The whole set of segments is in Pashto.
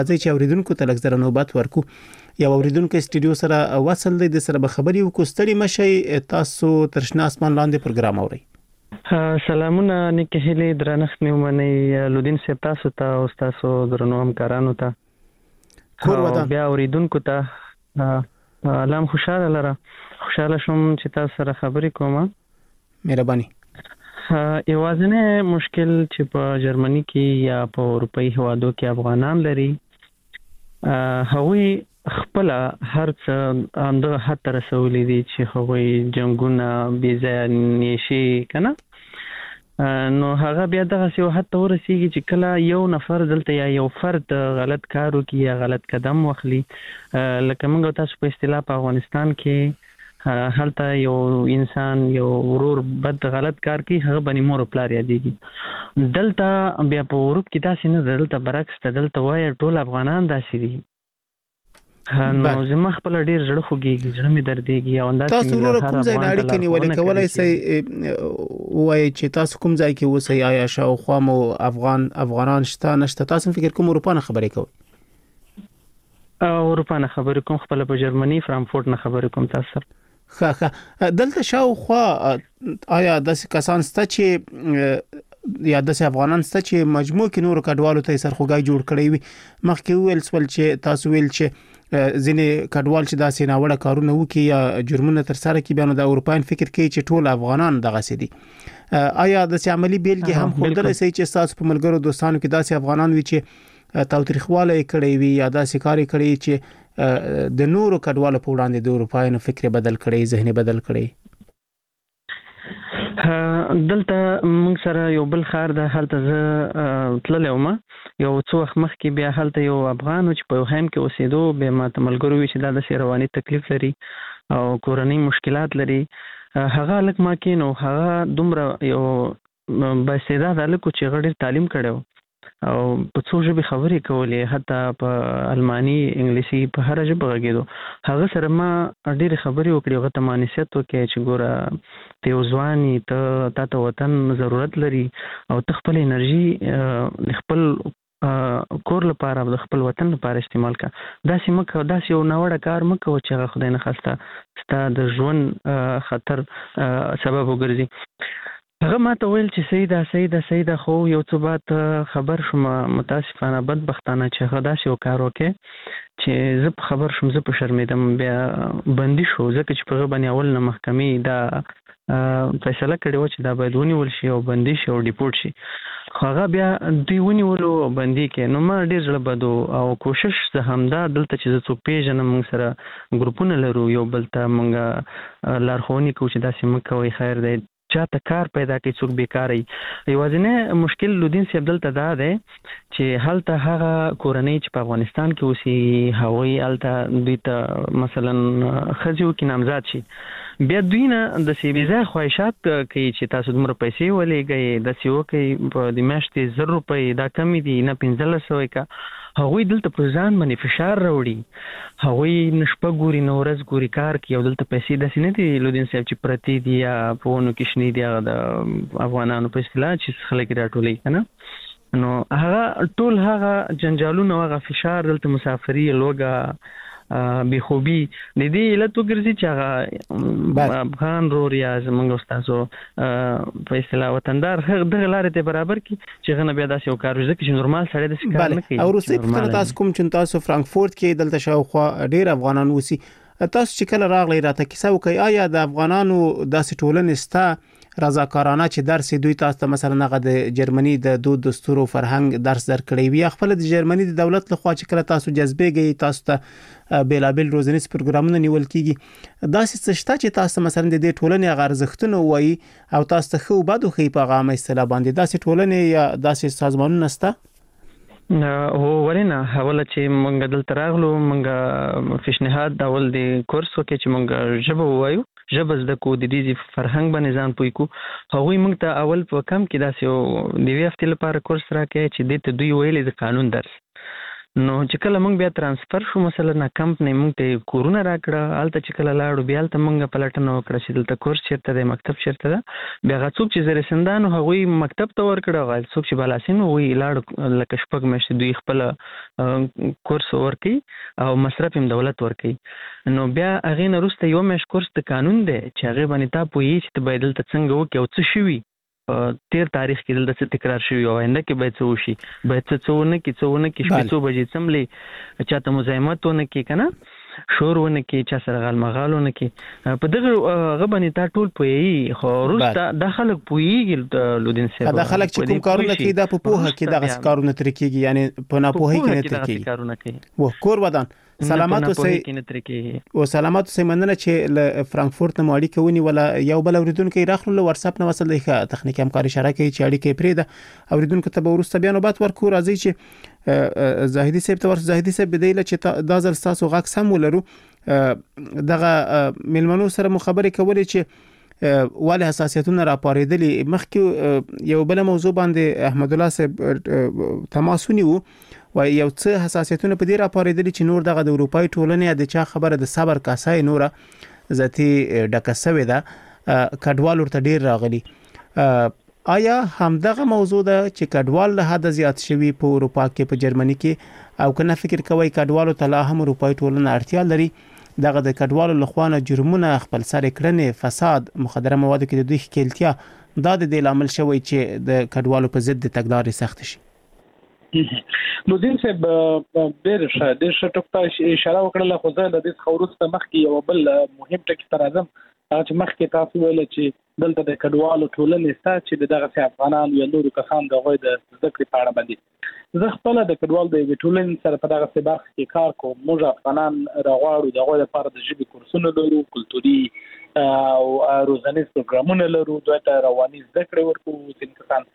ځکه چې اوریدونکو ته لږ زره نوبت ورکو یو اوریدونکو استودیو سره وصل دی د سره خبري وکړي مشي تاسو ترشنا اسمان لاندې پروګرام اوري. سلامونه نیکه هلي درنښت نیومنی لودین سپ تاسو ته او تاسو درنو همکارانو ته کور ودان بیا اوریدونکو ته لام خوشاله شوم چې تاسو سره خبرې کوم. مهرباني. یوازینی مشکل چې په جرمني کې یا په اروپאי هوادو کې افغانان لري هغوی خپل هر څه اندغه حد ته رسولي دي چې هغوی جنگونه بيځای نشي کنه نو هغه بیا دغه یو حد ته ورسیږي چې کله یو نفر دلته یا یو فرد غلط کار وکړي یا غلط قدم واخلي لکه موږ تاسو په اصطلاح په افغانستان کې هلته یو انسان یو ورور بد غلط کار کوي هغه باندې مور پلار یادېږي. دلته بیا په اروپ کې داسې نه دلته برعکس دلته وایي ټول افغانان داسې دي. نو زما خپل ډیر زړه خوږیږي زړه مې دردېږي او انداز تاسو ورو کوم ځای نه اړیکې نیولې کولای شئ وایي چې تاسو کوم ځای کې اوسئ آیا شاوخوا مو افغانان شته نشته تاسو فکر کوم اروپا نه خبرې کوئ؟ اروپا نه خبرې کوم خپل په جرمني فرانکفورت نه خبرې کوم تاسو ښه دلته شاوخوا آیا داسې کسان شته چې یا داسې افغانان شته چې مجموع کې نور کډوالو ته سرخوږی جوړ کړی وي مخکې ویل سول چې تاسو ویل چې ځینې کډوال چې داسې ناوړه کارونه وکړي یا جرمونه تر سره کوي بیا نو د اروپاین فکر کوي چې ټول افغانان دغه سي دي آیا د عملی بیلګې هم خوندل سي چې تاسو په ملګرو دوستانو کې داسې افغانان وي چې تاوتریخواله کړی وي یا داسې کار کړی چې د نورو کډوالو په وړاندې د اروپاین فکر بدل کړي ذهن بدل کړي؟ دلته موږ سره یو بل خار د هلته زه تللی وم یو څو وخت مخکې بیا هلته یو افغان چې په هیم کې اوسېدو بیا ماته ملګرو وی چې دا د رواني تکلیف لري او کورنۍ مشکلات لري هغه لکه ما کې نو هغه دومره یو بااستعداد هلک چې هغه ډېر تعلیم کړی او په څو ژبې خبرې کولې حتی په الماني انګلیسي په هر ژبه غږېدو هغه سره ما ډېرې خبرې وکړې هغه ته ما نصیحت وکړی چې ګوره ته یو ځوان یې تا ته وطن ضرورت لري او ته خپل انرژي د خپل کور لپاره د خپل وطن لپاره استعمال کړه داسې مکه داسې یو ناوړه کار مکه چې هغه خدای نه خواسته ستا د ژوند خطر سبب وګرځي. هغه ما ته ویل چې صحیح ده خو یو څه بعد خبر شوم متاسفانه بدبختانه چې هغه داسې یو کار وکړي چې زه خبر شوم زه په شرمېدم بیا بندي شو ځکه چې په هغه باندې اول نه محکمې دا فیصله کړې وه چې دا باید ونیول شي او بندي شي او ډیپورټ شي خو هغه بیا دوی ونیولو او بندي کې نو ما ډېر زړه بد او کوشش زه همدا دلته چې زه څوک پیژنم موږ سره ګروپونه لرو یو بل ته موږ لارښوونې کوو چې داسې مه کوئ خیر دی چاته کار پیدا کوي څوک بیکاره وي. یوازینی مشکل لودین صاحب دلته دا دی چې هلته هغه کورنۍ چې په افغانستان کې اوسي هغوی هلته دوی ته مثلا ښځې وکړي نامزاد شي بیا دوی نه داسې بېځایه خواهشات کوي چې تاسو دومره پیسې ولېږئ داسې وکړئ په د میاشتې 1000 روپۍ دا کمې دي نه 1500 که هغوی دلته پر ځان باندې فشار راوړي هغوی نه شپه ګوري نه ورځ ګوري کار کوي او دلته پیسې داسې نه دي لودین صاحب چې پرتې دي یا په ونو کې شنې دي هغه د افغانانو په اصطلاح چې خلک راټولوي که نه نو هغه ټول هغه جنجالونه هغه فشار دلته مسافري لوږه بېخوبي د دې علت وګرځي چې هغه افغان رور یا زموږ استادو په اصطلاح وطندار دغه لارې ته برابر کړي چې هغه نه بیا داسې یو کار وکړي ځکه چې نورمال سړی داسې کار نه کوي. او وروستۍ پوښتنه تاسو کوم چې تاسو فرانکفورت کې دلته شاوخوا ډېر افغانان اوسي تاسو چې کله راغلی راته کیسه وکړئ آیا د افغانانو داسې ټولنې شته رضاکارانه چې درس دوی تاسو ته مثلا هغه د جرمني د دود دستور او فرهنګ درس درکړي وي خپل د جرمني د دولت لخوا چې کله تاسو جذبېږئ تاسو ته بیلابل روزنیز پروګرامونه نیول کیږي داسې څه شته چې تاسو مثلا د دې ټولنې هغه ارزښتونه وایي او تاسو ته خو بد خو په هغه اصطلاح باندې داسې ټولنې یا داسې سازمانونه شته؟ هو ورنه حواله چې مونږ دلته راغلو مونږ پیشنهاد ډول د کورس وکړي چې مونږ ژبه ووایو ژبه زده کو د دې فرهنګ باندې ځان پوي کو هغوی موږ ته اول په کم کې داسې یو د یوې هفتې لپاره کورس راکړی چې دې ته دوی ویلې د قانون درس نو چې کله موږ بیا ترانسفر شو مثلا کمپنۍ موږ ته کورونه راکړه، هلته چې کله لاړو بیا هلته موږ پلټنه وکړه چې دلته کورس چېرته دی، مکتب چېرته ده. بیا هغه څوک چې زرسندانو هغوی مکتب ته ورکړه، هغه څوک چې بالاسین هغوی لاړو لکه 6 میاشتې دوی خپله کورس ورکوي او مصرف هم دولت ورکوي. نو بیا هغې نه وروسته 1 میاشت کورس د قانون دی چې هغې باندې تا پوهېږي چې ته باید دلته څنګه وکړې او څه شوي تیر تاریخ کې دلته څه تکرار شوي او آینده کې باید څه وشي، باید څه ونه کړي شپې 2 بجې څملې چاته مزاحمت ونه کړي که نه، شور ونه کړي، چا سره غالمغال ونه کړي. په دغه هغه باندې تا ټول پوهېږي. خو وروسته دا خلک پوهېږي لودین صاحب، دا خلک چې کوم کارونه کوي دا په پوهه کې دغسې کارونه ترې کېږي، یعنې په ناپوهۍ کې نه ترې کېږي. کور ودان سلامت اوسئ او سلامت اوسئ. مننه چې له فرانکفورت نه مو اړیکه ونیوله. یو بل اوریدونکی راغلو له واتساپ نه وصل دی، ښه تخنیکي همکاري اشاره کوي چې اړیکه یې پرېږده. اوریدونکو ته به وروسته بیا نوبت ورکړو. راځئ چې زاهدي صاحب ته ورسو. زاهدي صاحب بدایله چې دا ځل ستاسو غږ سم ولرو، دغه میلمنو سره مو خبرې کولې چې ولې حساسیتونه راپارېدلي. مخکې یو بل موضوع باندې احمد الله صاحب تماس ونیو و یو څه حساسیتونه په دې راپارېدلي چې نور دغه د اروپای ټولنې د چا خبره د صبر کاسه نوره ذاتي ډکه سوې ده، کډوال ورته ډیر راغلي. آیا همدغه موضوع ده چې کډوال له حد زیات شوي په اروپا کې په جرمني کې، او کنه فکر کوي کډوالو ته لا هم اروپای ټولنه اړتیا لري دغه د کډوالو لخوا نه جرمونه خپل سر کړنې، فساد، مخدره موادو کې د دوی ښکېلتیا دا د دې لامل شوی چې د کډوالو په ضد د تګلارې سخت شي؟ نو دین صاحب ډېر ښه ټکو اشاره وکړله، خو زه د دې وروسته مخکې یو بل مهم ټکي ته راځم چې مخکې تاسو ویل چې دلته د کډوالو ټولنې ستا چې دغسې افغانان یا نورو کسان د هغوی د زده کړې په اړه باندې زه خپله د کډوالو د یوې ټولنې سره په دغسې برخه کې کار کوم. موږ افغانان راغواړو د هغوی لپاره د ژبې کورسونه لرو، کلتوري او روزنیز پروګرامونه لرو، دوی ته رواني زده کړې ورکوو. ځینې کسان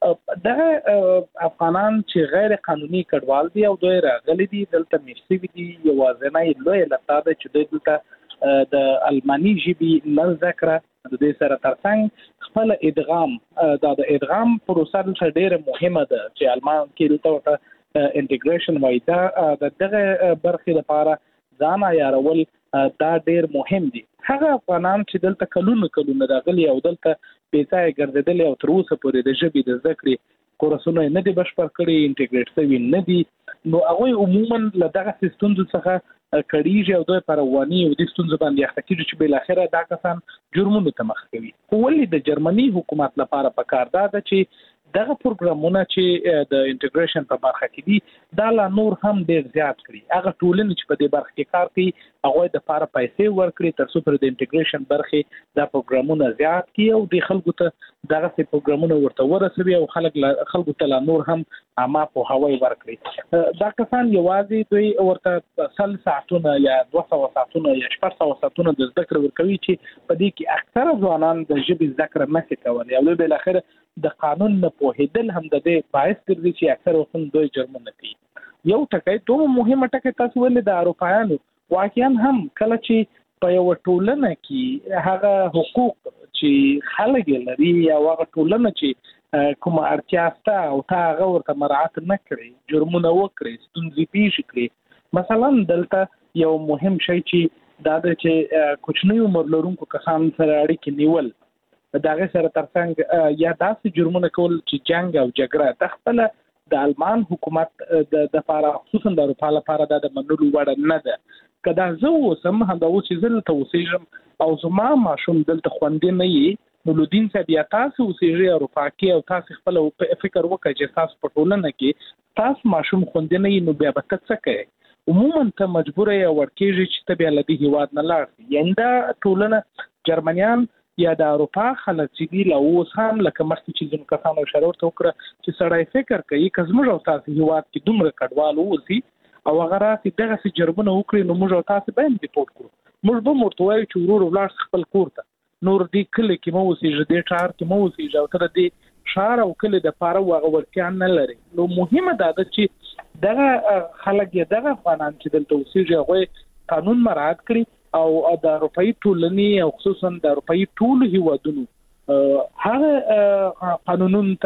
دغه افغانان چې غیر قانوني کډوال دي او دوی راغلي دي دلته میشت شوي دي، یوازینی لویه لقطه ده چې دوی دلته د الماني ژبې نه زده کړه، د دې سره ترڅنګ خپل ادغام، دا د ادغام پروسه دلته ډېره مهمه ده چې المان کې دلته ورته انټیګریشن وایي. دا د دغه برخې لپاره ځان عیارول دا ډېر مهم دي. هغه افغانان چې دلته کلونه راغلي او دلته بېځایه ګرځېدلي او تر اوسه پورې د ژبې د زده کړې کورسونه نه دي بشپړ کړي، انټیګریټ شوي نه دي، نو هغوی عموما له دغسې ستونزو څخه کړېږي او دوی په رواني او دې ستونزو باندې اخته کېږي چې بالاخره دا کسان جرمونو ته مخ کوي. خو ولې د جرمني حکومت لپاره پکار دا ده چې دغه پروګرامونه چې د انټیګریشن په برخه کې دي دا لا نور هم ډېر زیات کړي. هغه ټولنې چې په دې برخه کې کار کوي هغوی دپاره پیسې ورکړي تر څو پر د انټیګریشن برخې دا پروګرامونه زیات کړي او د خلکو ته دغسې پروګرامونه ورته ورسوي او خلکو ته لا نور هم عامه پوهاوی ورکړي. دا کسان یوازې دوی ورته 100 ساعتونه یا 200 ساعتونه یا 400 ساعتونه د زده کړې ورکوي چې په دې کې اکثره ځوانان د ژبې زده کړه نشي کولی او دوی بالاخره د قانون نه پوهېدل هم د دې باعث ګرځي چې اکثر وختونه دوی جرمونه کوي. یو ټکی دومره مهمه ټکی تاسو ویلې د اروپایانو واقعا هم کله چې په یوه ټولنه کې هغه حقوق چې خلک لري او هغه ټولنه چې کومه اړتیا شته او تا هغه ورته مراعات نه کړي، جرمونه وکړي، ستونزې پیښې کړي. مثلا دلته یو مهم شی چې دا ده چې کوچنی عمر لرونکو کسان سره اړیکې نیول، دغه سره ترڅنګ یا داسې جرمونه کول چې جنگ او جګړه د خپل د آلمان حکومت د لپاره خصوصا د اروپا لپاره د منلو وړ نه ده. کدا زه اوسم همدا و چې زه ته اوسېږم او زما ماشوم دلته خوندې نه وي، نو لودین صاحب یا تاسو اوسېږئ اروپا کې او تاسو خپل فکر وکړئ چې تاسو په ټولنه کې تاسو ماشوم خوندې نه وي، نو بیا به ته څه کوئ؟ عموما ته مجبور یې ورکېږي چې ته بیا له دې هېواد نه لاړ شې. یعنې دا ټولنه جرمنیان یا د اروپا خلک چې دي له اوس هم لکه مخکې چې ځینو کسانو اشاره ورته وکړه چې سړی فکر کوي که زموږ او تاسو هېواد کې دومره کډوال واوسي او هغه راسي دغسې جرمونه وکړي، نو موږ او تاسو به هم ریپورټ کړو. موږ به هم ورته وایو چې ورور ولاړ خپل کور ته، نور دې کلي کې مه اوسېږه، دې ښار کې مه اوسېږه او ته د دې ښار او کلي دپاره هغه وړتیا نه لرې. نو مهمه دا ده چې دغه خلک یا دغه افغانان چې دلته اوسېږي هغوی قانون مراعات کړي او د اروپایي ټولنې او خصوصا د اروپایي ټولو هیوادونو هغه قانونونو ته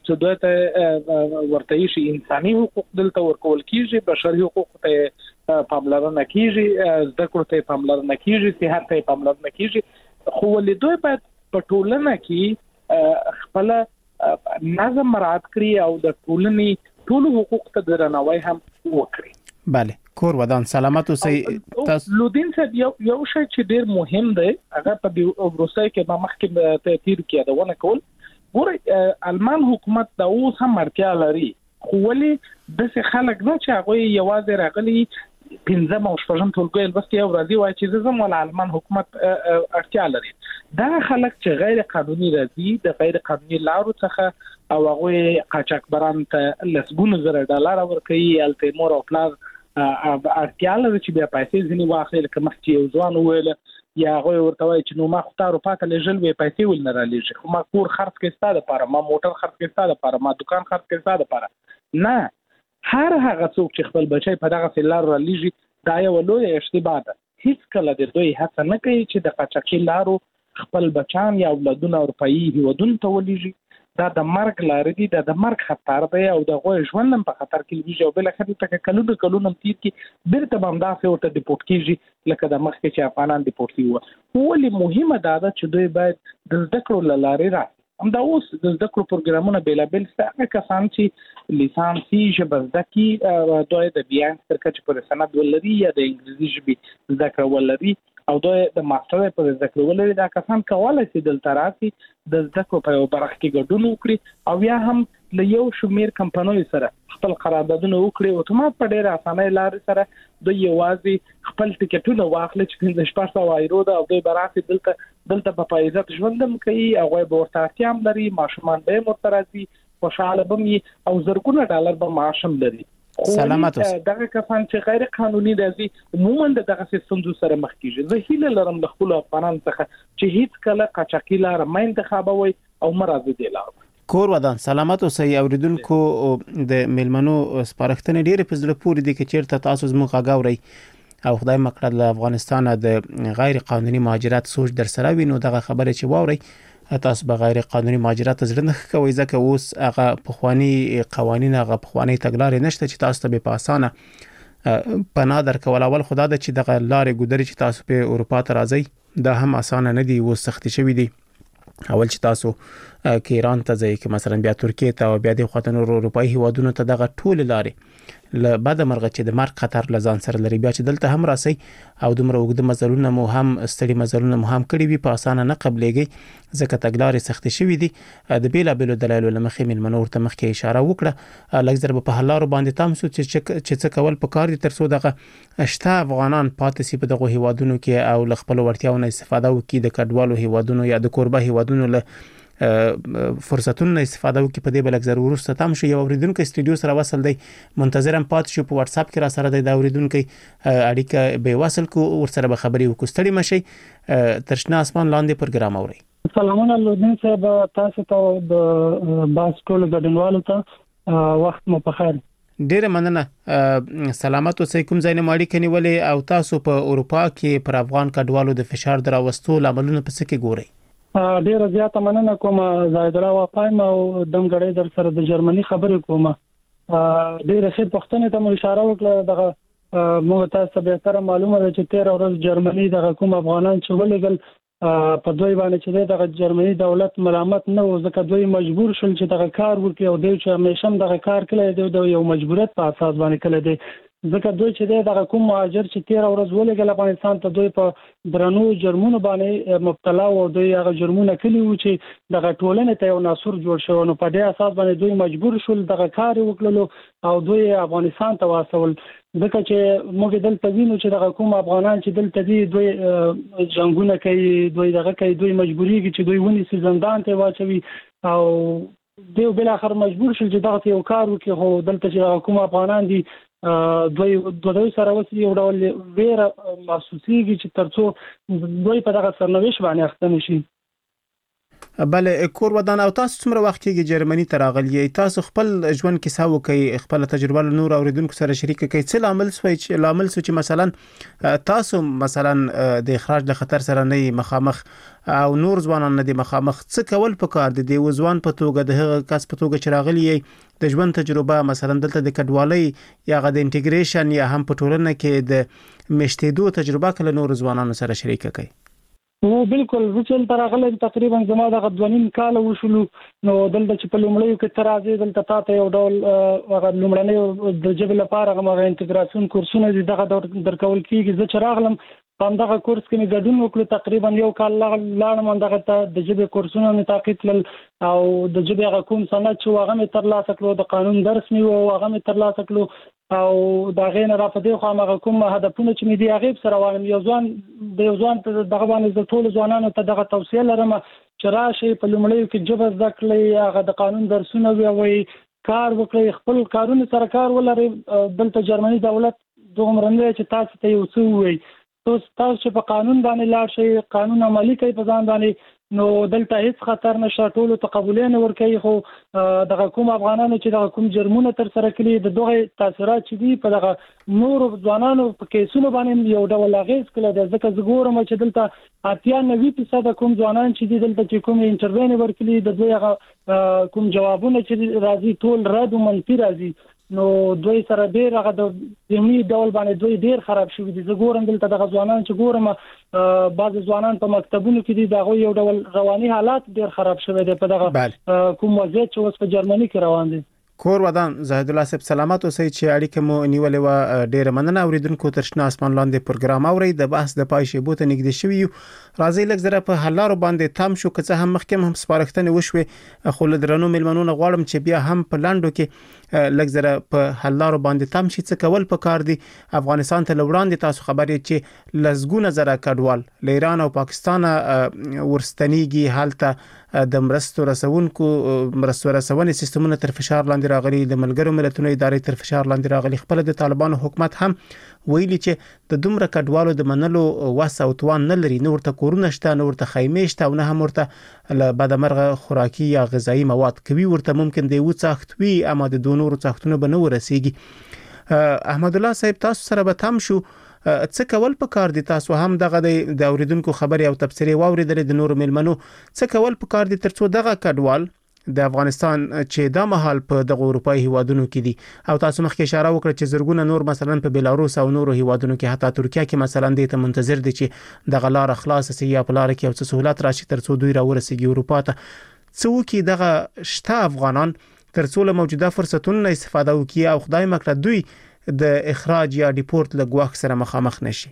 چې دوی ته ورته شي انساني حقوق دلته ورکول کیږي، بشري حقوق ته پاملرنه کیږي، زده کړو ته پاملرنه کیږي، صحت ته پاملرنه کیږي، خو ولې دوی باید په ټولنه کې خپل نظم مراعات کړي او د ټولنې ټول حقوق ته درناوی هم وکړي. بله کور ودان سلامت اوسئ. تاسو لودین صاحب یو شی چې ډیر مهم دی هغه په روسیې کې ما مخکې ته تیر کې دا ونه کول، ګورئ المان حکومت دا اوس هم اړتیا لري، خو ولې د خلک نه چې هغه یوازې راغلي 15 او 16 ټولګي لوستي او راځي وایي چې زموږ ول المان حکومت اړتیا لري. دا خلک چې غیر قانوني راځي د غیر قانوني لارو څخه او هغه قاچاقبران ته لسګونه زره ډالر ورکوي، الته مور او پلار اړتیا لري چې بیا پیسې ځنی واخلي، کوم چې یو ځوان ویل یا هغه ورته وایي چې نو ما ختارو پاته لږل وی پیسې ول نه را لېږي، خو ما کور خرڅ کې ستاده لپاره، ما موټر خرڅ کې ستاده لپاره، ما دکان خرڅ کې ستاده لپاره نه. هر هغه څوک چې خپل بچي په دغه سلار را لېږي دا یو لوی اشتباه ده. هیڅ کله د دوی هڅه نه کوي چې د قاچاقي لارو خپل بچان یا اولادونه اروپאי هیوادونو ته ولېږي. دا د مرګ لارې دي، دا د مرګ خطر دی او د غوي ژوند هم په خطر کې ویږي او بل خطر ته کلونه تیر کې بیرته باندې داسې ورته ډیپورت کیږي لکه د مخکې چې افغانان ډیپورت کیږي. ولې مهمه ده چې دوی باید د زده کړو لارې را هم دا اوس د زده کړو پروګرامونه بیلابل ستاسو کسان چې لیسانسي ژبه زده کی دوی د بیان ترکه چې پر سند ولري یا د انګلیسي ژبې زده کړه ولري او دوی د ماستر په زده کړه ولري، دا کسان کولای شي دلته راشي د زده کړو په برخه کې ګډون وکړي او یا هم له یو شمیر کمپنیو سره خپل قراردادونه وکړي، اتومات په ډېر اسانه لار سره دوی یوازې خپل ټیکټونه واخلي چې 1500 یورو ده او دوی براسي دلته په پایزت ژوندم کوي او غوي ورته احتیام لري، ماشومان به مرترازي خوشاله بمي او زرګونه ډالر به معاشم لري. سلامت اوسئ. دغه کسان چې غیر قانوني راځي عموما دغه ستونزو سره مخ کیږي. زه هیله لرم د خپل افغانانو څخه چې هیڅ کله قاچاقي لار مې انتخابوي او مرزه دی لار. کور ودان سلامت اوسئ. اوریدونکو د میلمنو سپارښتنې ډېرې په زړه پورې دي چې چیرته تاسو زموږ غاوري او خدای مکړه له افغانستان د غیر قانوني مهاجرت سوچ در سره وینو دغه خبره چې واوري تاسو به غیر قانوني مهاجرت زړه نه کوي ځکه اوس هغه پخوانی قوانين هغه پخوانی تګلارې نشته چې تاسو ته په اسانه پناه درکول. اول خدا د چې دغه لارې ګودري چې تاسو په اروپا ته راځي دا هم اسانه نه دی، و سخت شوی دی. اول چې تاسو کې ایران ته ځئ کې مثلا بیا ترکیه ته او بیا د خاطر اروپאי هیوادونو ته دغه ټول لارې ل بعد مرغه چې د مرګ خطر لزان سره لري، بیا چې دلته هم راسي او دومره وګد مزلونه مو هم ستړي مزلونه مو هم کړی وي په اسانه نه قبلېږي ځکه تګلارې سخت شوی دي. د بیلابلو دلایلو لمخې من منور ته مخکې اشاره وکړه لږ ضرب په هلارو باندې تام سو چې څه کول په کار دي ترڅو دغه اشته افغانان پاتې سي په دغه هیوادونو کې او ل خپل ورتیاونه استفاده وکړي د کډوالو هیوادونو یا د کوربه هیوادونو له فرصتونو استفاده وکړي. په دې بل اکثر ورسته تام شو یو اوریدونکو استودیو سره وصل دی، منتظرم پات شو په واتس اپ کې را سره دی دا اوریدونکو اړیکه به وصل کو ور سره به خبري وکړي مشي ترشنا اسمان لاندې پروګرام اوري. سلامونه لودین صاحب، تاسو ته د باسکول غډنوالو ته وخت مو په خیر. ډیره مننه. سلامت اوسئ. کوم ځای نه ماړی کني ولې او تاسو په اروپا کې پر افغان کډوالو د فشار دراوستو لاملونه پس کې ګورئ؟ ډیره زیاته مننه کوم زاید الله واپایم او دمګړې در سره د جرمني خبرې کوم. ډیره ښه پښتنه ته مو اشاره وکړه دغه موږ تاسو به تر معلومه ده چې 13 ورځې جرمني دغه کوم افغانان چې ولګل په دوی باندې چې دغه جرمني دولت ملامت نه و ځکه دوی مجبور شول چې دغه کار وکړي او دوی چې همیشه دغه کار کړی دی یو مجبوریت په اساس باندې کړی دی ځکه دوی چې دغه کوم مهاجر چې 13 ورځ ولګل افغانستان ته دوی په درنو جرمونو باندې مبتلا و او دوی هغه جرمونه کړي و چې دغه ټولنه ته یو ناسور جوړ شو نو په دې اساس باندې دوی مجبور شول دغه کار وکړلو او دوی افغانستان ته واسول ځکه چې موږ دلته وینو چې دغه کوم افغانان چې دلته دي دوی جنگونه کوي دوی دغه کوي دوی مجبوریږي چې دوی ونی سي زندان ته واچوي او دوی بل اخر مجبور شول چې دغه یو کار وکړي خو دلته چې کوم افغانان دي دوی سره وسی یو ډول ویره محسوسيږي چې ترڅو دوی په دغه سرنوشت باندې اخته نشي. بله کور ودان او تاسو څومره وخت کې جرمني ته راغلی تاسو خپل ژوند کې څه وکي خپل تجربه له نور اوریدونکو سره شریک کړئ څه لامل سوي چې مثلا تاسو مثلا د اخراج د خطر سره نه مخامخ او نور ځوانان نه دي مخامخ څه کول پکار دي د وزوان په توګه د هغه کس په توګه چې راغلی د ژوند تجربه مثلا دلته د کډوالۍ یا د انټیګریشن یا هم په ټولنه کې د مشتیدو تجربه کله نور ځوانانو سره شریک کړئ نو بالکل وچل ترغله تقریبا زما د غدونین کال وشلو نو دلته چې په لومړیو کې ترازی دلته تاسو یو ډول لومړنی د جبل لپاره غوښه انټیګراسیون کورسونه دغه درکول کیږي چې راغلم په دغه کورس کې مې ګډون وکړ تقریبا یو کال لاړم دغه ته د جبل کورسونه مې تعقیب کړل او د جبل کوم سند چې هغه مې ترلاسه کړو د قانون درس مې او هغه مې ترلاسه کړو او دا غین را په دې خو هغه کوم هدفونه چې مې دی هغه سره وانم یو ځوان ته دغه باندې د ټول ځوانانو ته دغه توصیه لرم چې راشي په لومړیو کې جبر ذکرې هغه د قانون درسونه وي کار وکړي خپل کارونه سره کار ولري دلته جرمني دولت دومره نه چې تاسو ته یو څه وي تاسو چې په قانون باندې لاړ شئ قانون عملی کوي په ځان باندې نو دلته هیڅ خطر نشته ټول تقبلونه ورکوي خو دغه کوم افغانانو چې دغه کوم جرمونه تر سره کړي د دوه تاثیرات چې دي په دغه نور ځوانانو په کیسونو باندې یو ډول اغیز کړي د ځکه زګورم چې دلته 98% کوم ځوانان چې دي دلته چې کوم انټروین ورکړي د دوی کوم جوابونه چې راځي ټول رد او منفي راځي نو دوی سره ډیر هغه د یمي ډول باندې دوی ډیر خراب شوی دي زه ګورم دلته د ځوانان چې ګورم بعض ځوانان په مکتبونو کې دي دغه یو ډول رواني حالات ډیر خراب شوی دي په دغه کوم وضعیت چې اوس په جرمني کې روان دي کور ودان زاهد الله صاحب سلامات اوسئ چې اړیکه مو نیولې و ډیره مننه اوریدونکو تر شنه اسمان لاندې پروګرام اوري د بحث د پای شی بوته نږدې شوی راځي لږ زره په حلارو باندې تام شو که هم مخکې هم سپارښتنه وشوي خو له درنو ملمنونو غواړم چې بیا هم په لاندو کې لږ زره په حلارو باندې تام شي څه کول پکار دي افغانستان ته لوړاندې تاسو خبرې چې لزګونه زره کډوال له ایران او پاکستان ورستنیږي حالته د مرستو رسونې سیستمونه تر فشار لاندې راغلي د ملګرو ملتونو ادارې تر فشار لاندې راغلي خپل د طالبانو حکومت هم ویلي چې د دومره کډوالو د منلو وس او توان نه لري نو ورته کورونه شته نو ورته خیمې شته او نه هم ورته له بدمرغه خوراکي یا غذایی مواد کوي ورته ممکن دی وڅاخت وي اما د دونور څاختونه به نه ورسیږي احمد الله صاحب تاسو سره به تم شو څه کول پکار دي تاسو هم دغه د اوریدونکو خبري او تبصرې واوریدل د نور ملمنو څه کول پکار دي ترڅو دغه کډوال د افغانستان چې د مهال په دغه اروپאי هیوادونو کې دي او تاسو مخکې اشاره وکړه چې زرګونه نور مثلا په بلاروس او نورو هیوادونو کې حتی ترکیه کې مثلا د ته منتظر دي چې دغه لار خلاص شي یا په لار کې او څه سہولت راشي ترڅو دوی راورسیږي اروپا ته څو کې دغه شته افغانان ترڅو له موجوده فرصتونو استفاده وکړي او خدای مکړه دوی د اخراج یا ډیپورت لګواخ سره مخامخ نشي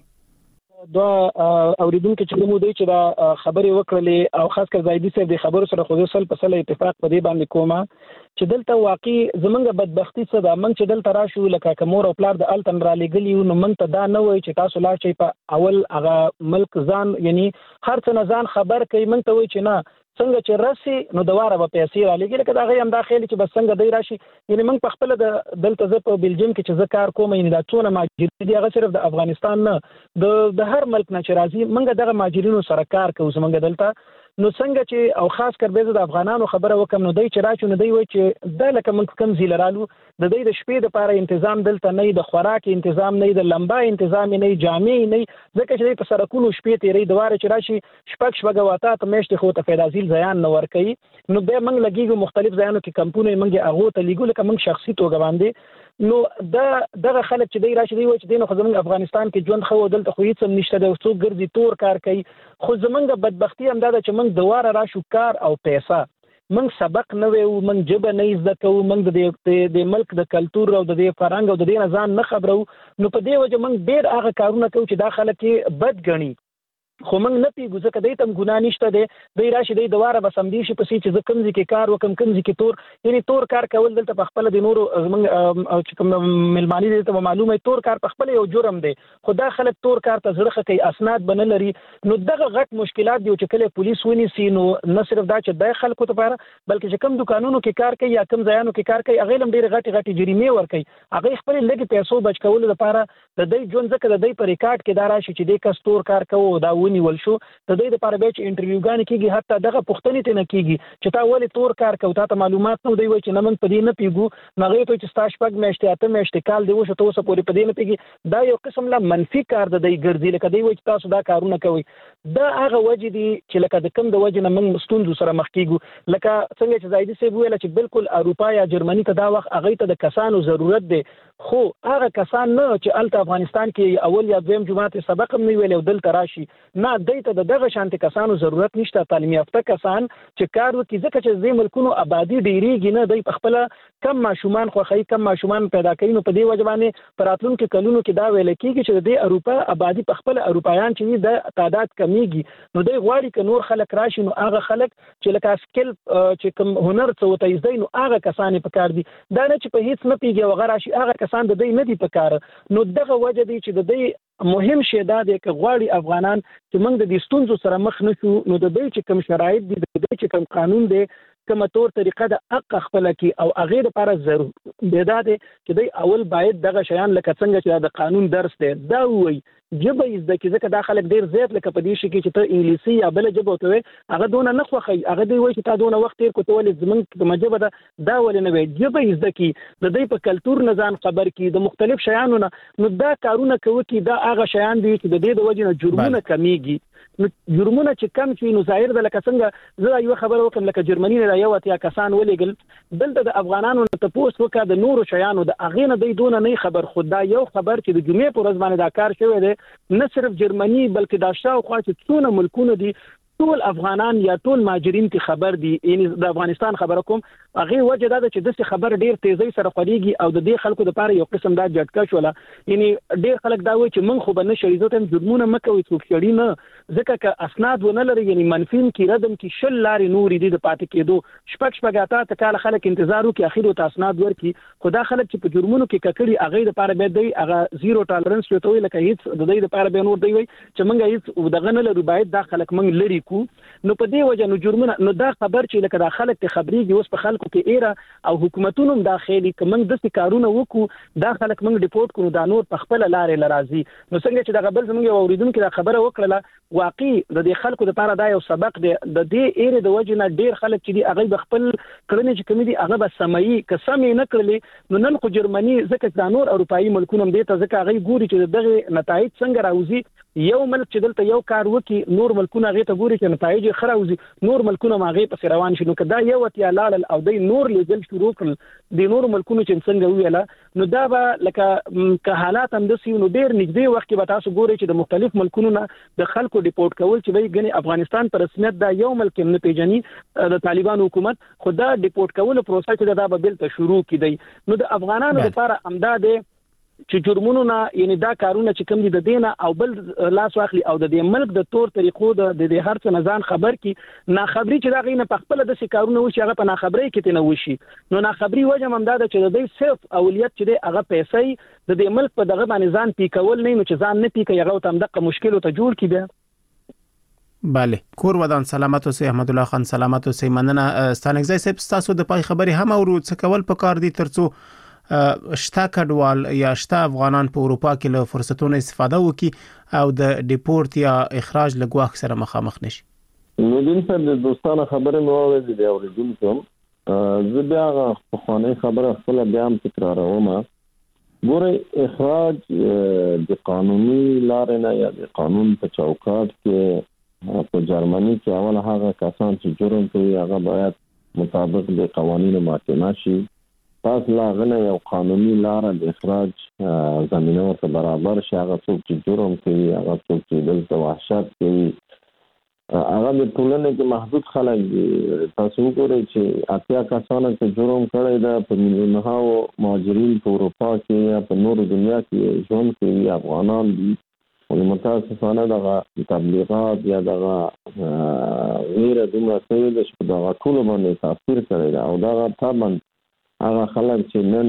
دا اوریدونکو چې موږ دوی چې دا خبرې وکړلې او خاص کر زایدي صاحب د خبرو سره خو سل په سل اتفاق په دې باندې کومه چې دلته واقعي زمونږ بدبختی څه ده موږ چې دلته راشو لکه کومور او پلار د التن را لګلی نو موږ ته دا نه وای چې تاسو لا شي په اول هغه ملک ځان یعنی هر څه ځان خبر کوي موږ ته وای چې نه څنګه چې راسي نو دواره به پیسې را لګي لکه دا غي هم داخلي چې بس څنګه دی راشي یعنی موږ په خپل د دلته زه په بلجیم کې چې زه کار کوم یعنی دا څونه ماجرین دي هغه صرف د افغانستان نه د هر ملک نه چې راځي موږ دغه ماجرینو سره کار کوو موږ دلته نو څنګه چې او خاص کر به د افغانانو خبره وکم نو دای چې راشي نو دی وای چې د لکه موږ کم زیلرالو د دې د شپې د لپاره تنظیم دلته نه د خوراک تنظیم نه د لمبا تنظیم نه جامع نه ځکه چې په سرکونو شپې تیرې دواره چې راشي شپږ واته ته مشت خو ته فیدازیل ځیان نه ور کوي نو به موږ لګیږو مختلف ځایانو کې کمپونه موږ هغه ته لګو لکه موږ شخصي توګه باندې نو دغه خلک چې دی راشي دی و چې دینه خو زمونږ افغانستان کې ژوند خو دلته خو هیڅ نشته د څو ګرځي تور کار کوي خو زمونږ بدبختی هم دا چې موږ دواره راشو کار او پیسې موږ سبق نه ویو موږ جبه نه زده کوو موږ د ملک د کلچر او د فرهنګ او د دین ځان نه خبرو نو په دې وجه موږ ډیر هغه کارونه کوو چې دا خلک بد ګڼي خو موږ نه پیګو ځکه دای ته ګناه نشته دی راشي دی دواره به سم دي شي پسې چې زه کمزې کې کار وکم کمزې کې تور یعنی تور کار کول دلته په خپل د نورو موږ او چې کوم ملمانی دي ته معلومه تور کار په خپل یو جرم دی خو دا خلک تور کار ته زړه کوي اسناد بنل لري نو دغه غټ مشکلات دی چې کله پولیس ونیسي نو نه صرف دا چې د خلکو لپاره بلکې چې کم دکانونو کې کار کوي یا کم ځایانو کې کار کوي هغه لم ډېر غټي جریمه ور کوي هغه خپل لګي پیسو بچ کول لپاره د دې جون ځکه د دې پر ریکارډ کې دا راشي چې د کس تور کار کوي دا ونیول شو د دې لپاره به چې انټرویوګان کیږي حتی دغه پوښتنې ته نه کیږي چې تا ولې تور کار کوي تا ته معلومات نو دی وای چې نه موږ په دې نه پیګو نغې ته چې ستا شپږ میاشتې اته میاشتې کال دی وشو ته اوسه پورې په دې نه پیږي دا یو قسم لا منفي کار د دې ګرځي لکه دی وای چې تاسو دا کارونه کوي دا هغه وجه دي چې لکه د کوم د وجه نه موږ ستونزو سره مخ کیږو لکه څنګه چې زاهدي صاحب ویل چې بالکل اروپا یا جرمني ته دا وخت هغه ته د کسانو ضرورت دی خو هغه کسان نه چې الته افغانستان کې اول یا دویم جماعت سبق هم نه ویل او دلته راشي نه دایته دغه شانتي کسانو ضرورت نشته تعلیم یافته کسان چې کار وکړي ځکه چې زې ملکونو آبادی ډیریږي نه دی په خپل کم ماشومان خوخی کم ماشومان پیدا کوي نو په دې وجه باندې پراتلونکو کلونو کې دا ویل کېږي چې د اروپا آبادی په خپل اروپایان چې د تعداد کمیږي نو دوی غواړي چې نور خلک راشي نو هغه خلک چې لکه سکل چې کوم هنر څه وته زده نو هغه کسان په کار دي دا نه چې په هیڅ نه پیږي او غراشي هغه کسان د دې نه دي په کار نو دغه وجه دي چې د دې مهم شی دا دی چې غواړي افغانان چې موږ د دې ستونزو سره مخ نشو نو د دې چې کوم شرایط دي د دې چې کوم قانون دی کومه تور طریقه د حق خپل کی او هغه لپاره ضروري دی دا دی چې د اول باید دغه شیان لکه څنګه چې د قانون درس دی دا وایي جبه زده کی ځکه دا خلک ډیر زیات لکه په دې شي کې چې ته انګلیسي یا بل جبه وته هغه دونه نه خوخی هغه دی وایي چې تا دونه وخت تیر کوته ولې زمونږ د مجبه دا ولې نه وي جبه زده کی د دې په کلچر نه ځان خبر کی د مختلف شیانو نو دا کارونه کوي چې دا هغه شیان دي چې د دې د وجې نه جرمونه کمیږي نو جرمونه چې کم شي نو ظاهر د لکه څنګه زه یو خبره وکم لکه جرمني نه یو اتیا کسان ولېګل دلته د افغانانو ته پوس وکړه د نورو شیانو د اغې نه دی دونه نه خبر خدا یو خبر چې د جمعې پر ورځ باندې دا کار شوی دی نه صرف جرمني بلکې دا شاوخوا چې څونه ملکونه دي ټول افغانان یا ټول ماجرین ته خبر دي یعنی د افغانستان خبر کوم هغه وجه دا چې د خبر ډیر تیزی سره خوريږي او د دې خلکو لپاره یو قسم دا جټکا شولا یعنی ډیر خلک دا وایي چې من خو به نه شریزو ته جرمونه مکوي څوک شړی نه ځکه ک اسناد ونه لري یعنی منفین کی ردم کی شل لاري نور دي د پاتې کېدو شپږاته تکاله خلک انتظار وکي اخیرو ته اسناد ورکي خدا خلک چې په جرمونو کې ککړي هغه لپاره به دی هغه زیرو ټالرنس ته وي لکه هیڅ د دې لپاره به نور دی وي چې منګه هیڅ دغه نه لري باید دا خلک منګ لري کو نو په دې وجه نو جرمونه نو دا خبر چې لکه دا خلک ته خبريږي اوس په خلکو کې ایره او حکومتونو داخلي کوم د کارونه وکړو دا خلک موږ ریپورت کړو دا نور په خپل لارې لرازي نو څنګه چې دا قبل زموږ اوریدونکو دا خبره وکړه واقعي د دې خلکو لپاره دا یو سبق دی د دې ایره د وجه نه ډیر خلک چې دی هغه خپل کړنې چې کوم دي هغه به سمي قسم نه کړلې نو نن خو جرمني ځکه دا نور اروپאי ملکونه دې ته ځکه هغه ګوري چې دغه نتایج څنګه راوځي یو ملک چې دلته یو کار وکي نور ملکونه هغه ته ګوري چې نتایج خراوځي نور ملکونه ماغه په روان شي نو کدا یو اتیا لاړ او د نور لیدل شروع کړل د نور ملکونو چې څنګه ویله نو دا به لکه که حالات هم د سیو نو ډیر نږدې وخت کې به تاسو ګوري چې د مختلف ملکونو نه د خلکو ریپورت کول چې وایي ګنې افغانستان پر رسمیت دا یو ملک نه پیژني د طالبان حکومت خدا ریپورت کول پروسه چې دا به بل ته شروع کړي نو د افغانانو لپاره امداد چې جرمونو نه یعنی دا کارونه چې کوم دي د دینه او بل لاس واخلي او د دې ملک د تور طریقو د دې هر څه نزان خبر کی نه خبري چې دا غینه په خپل د کارونه وشي هغه په نه خبري کې نه وشي نو نه خبري وجه هم دا چې د دې صرف اولیت چې هغه پیسې د دې ملک په دغه باندې ځان پیکول نه نو چې ځان نه پیکي هغه تم دغه مشکل ته جوړ کی بیا بله کور ودان سلامت اوسئ احمد الله خان سلامت اوسئ مننه ستانګزای صاحب تاسو د پای خبري هم اورو څه کول په کار دي ترڅو شتا کډوال یا شتا افغانان په اروپا کې له فرصتونو استفاده وکړي او د ډیپورت یا اخراج له ګواښ سره مخامخ نشي نو دین پر د دوستانه خبره مو اورېدې دی اوریدونکو زه بیا په خانه خبره خپل بیا هم تکراروم ګوره اخراج د قانوني لارې نه یا د قانون په چوکاټ کې په جرمني کې اول هغه کسان چې جرم کوي هغه باید مطابق د قوانینو ماتې نشي پس لاغنه یو قانوني لار د اخراج زمينه ورته برابر شي هغه څوک چې جرم کوي هغه څوک چې د وحشت کوي هغه د ټولنې کې محدود خلک دي تاسو وګورئ چې اتیا کسانو چې جرم کړی دا په میلیونونو مهاجرین په اروپا کې یا په نورو دنیا کې ژوند کوي افغانان دي او متاسفانه دغه تبلیغات یا دغه غیر دومره څه د شپه دغه ټول باندې تاثیر کوي او دغه طبعا هغه خلک چې نن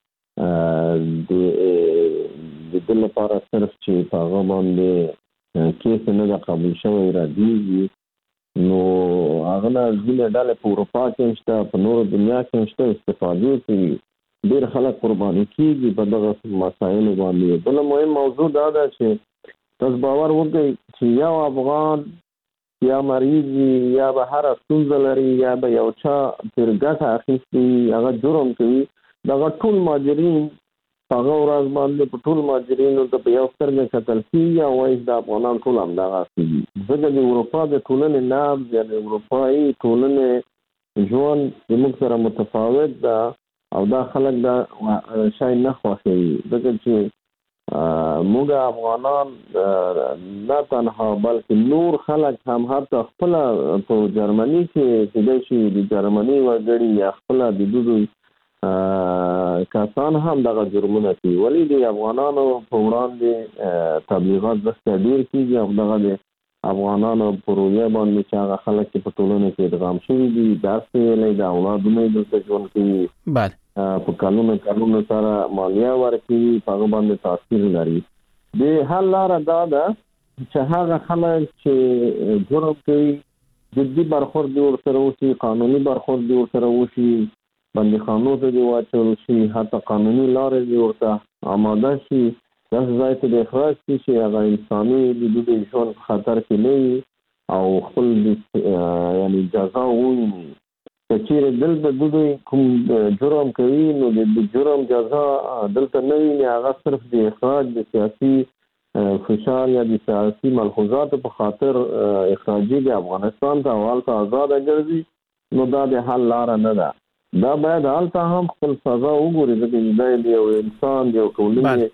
د دل لپاره صرف چې په هغه باندې کیس نه د قبول شوی را دیږي نو هغه نه ځینې ډلې په اروپا کې شته په نورو دنیا کې شته استفاده کوي ډېر خلک قرباني کیږي په دغه مسایلو باندې بل مهم موضوع دا ده چې تاسو باور وکړئ چې یو افغان یا مریض یا به هر ستونزه لري یا به یو چا تر ګټه اخیستي هغه جرم کوي دغه ټول مهاجرین هغه ورځ باندې په ټول مهاجرینو ته په یو سترګه کتل کېږي او وایي د افغانان ټول همدغسې دي. ځکه د اروپا د ټولنې نبض یا د اروپایي ټولنې ژوند زموږ سره متفاوت ده او دا خلک دا شی نه خوښوي. ځکه چې موږ افغانان نه تنها بلکې نور خلک هم حتی خپل په جرمني کې کېدای شي د جرمني وګړي یا خپل د دوی کسان هم دغه جرمونه کوي. ولې د افغانانو په وړاندې تبلیغات زښته ډېر کېږي او دغه د افغانانو په رویه باندې چې هغه خلک چې په ټولنه کې ادغام شوي دي داسې ویلی د اولادونه یې دلته ژوند کوي په کلونو سره مالیه ورکوي په هغه باندې تاثیر لري. د حل لاره دا ده چې هغه خلک چې جرم کوي جدي برخورد دې ورسره وشي، قانوني برخورد دې ورسره وشي، بندیخانو ته دې واچول شي، حتی قانوني لارې دې ورته آماده شي، داسې ځای ته د اخراج شي چې هغه انساني د دوی ژوند په خطر کې نه وي او خپل یعنی جزا وویني. که چیرې دلته دوی کوم جرم کوي نو د جرم جزا دلته نه ویني، هغه صرف د اخراج د سیاسي فشار یا د سیاسي ملحوظاتو په خاطر اخراجي د افغانستان ته او هلته آزاده ګرځي، نو دا د حل لاره نه ده. دا باید هلته هم خپل سزا وګوري، ځکه دا د یو انسان د یو ټولنې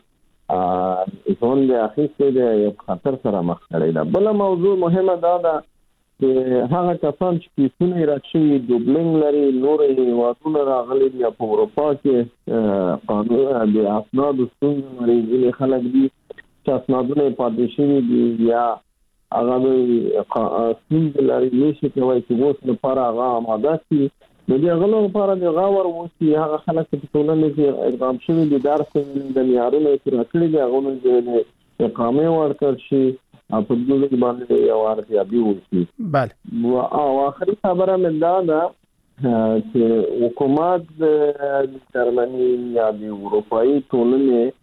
ژوند د اخیستی د یو خطر سره مخ کړی ده. بله موضوع مهمه دا ده چې هغه کسان چې کیسونه یې رد شوي دوبلینګ لري، نورې هېوادونه راغلي دي یا په اروپا کې قانون د اسنادو ستونزې لري، ځینې خلک دي چې اسنادونه یې پاتې شوي دي یا هغه ستونزې لري، نشي کولی چې اوس لپاره هغه آماده شي. نو د هغو لپاره د غور وشي هغه خلک چې په ټولنه کې ادغام شوي دي، درس د معیارونه یې پوره کړي دي، هغوی د اقامې ورکړل شي او په دوی باندې یو ارزیابي وشي. او آخري خبره مې دا ده چې حکومت د جرمني یا د اروپایي ټولنې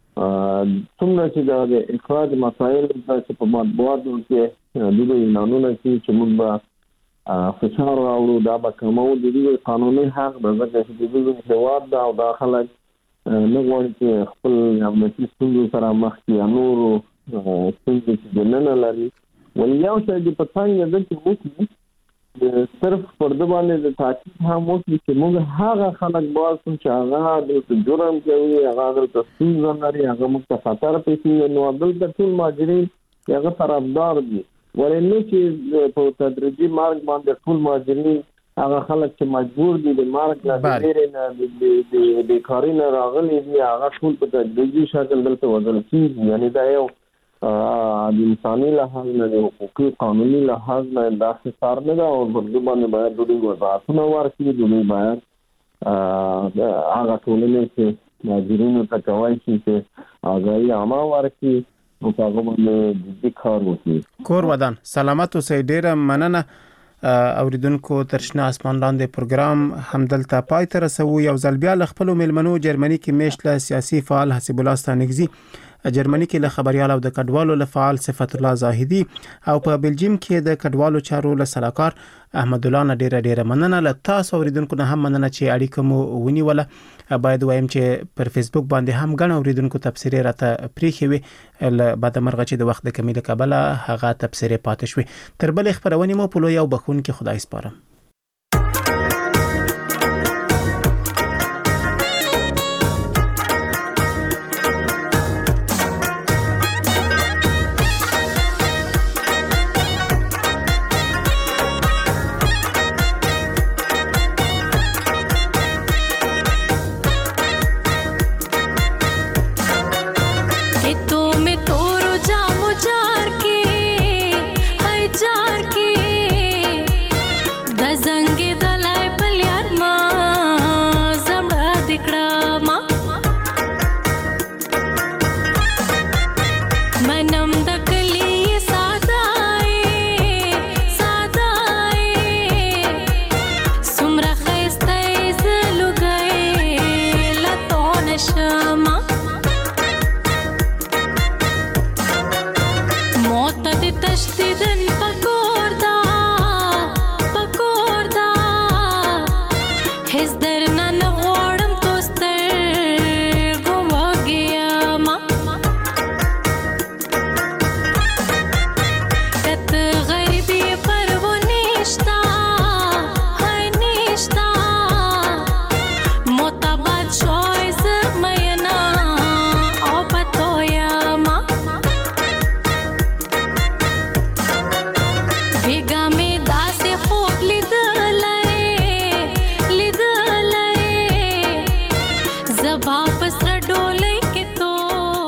څومره چې د اخراج مسایل چې په مطبوعاتو کې دوی اعلانونه کوي چې موږ به فشار راوړو، دا به کمو، د دوی قانوني حق ده، ځکه چې د دوی هېواد ده او دا خلک نه غواړي چې خپل امنیتي ستونزو سره مخ کړي یا نورو ستونزې چې دننه لري. ولې یو شی د په څنګه ده چې وکړي صرف پر ده باندې د تاکید هم وکړي چې موږ هغه خلک باسو چې هغه دلته جرم کوي، هغه دلته ستونزه لري، هغه موږ ته خطر پېښوي، نو دلته ټول مهاجرین هغه طرفدار دي. ولې نه چې په تدریجي مرګ باندې ټول مهاجرین هغه خلک چې مجبور دي د مرګ له ویرې نه د بیکارۍ نه راغلي دي هغه ټول په تدریجي شکل دلته وژل کېږي. یعنې دا یو د انساني لحاظ نه د حقوقي قانوني لحاظ نه داسې کار نه ده او پر دې باندې باید دوی وضاحتونه ورکړي. دوی باید هغه ټولنې چې مهاجرینو ته کولی شي چې آګاهي عامه ورکړي نو په هغه باندې جدي کار وکړي. کور ودان سلامت اوسئ. ډېره مننه اوریدونکو. تر شنه اسمان لاندې پروګرام همدلته پای ته رسوو. یو ځل بیا له خپلو میلمنو جرمني کې میشت له سیاسي فعال حسیب الله ستانکزي، جرمني کې له خبريال او د کډوالو له فعال صفت الله زاهدي او په بلجیم کې د کډوالو چارو له سلاکار احمد الله نه ډیره مننه. له تاسو اوریدونکو نه هم مننه چې اړیکه مو ونیوله. باید وایم چې پر فیسبوک باندې هم ګڼ اوریدونکو تبصرې راته پریښې وي، له بعد مرغه چې د وخت د کمی له کبله هغه تبصرې پاتې شوې. تر بل خبرونې مو په لوی او بخون کې خدای سپارم. I know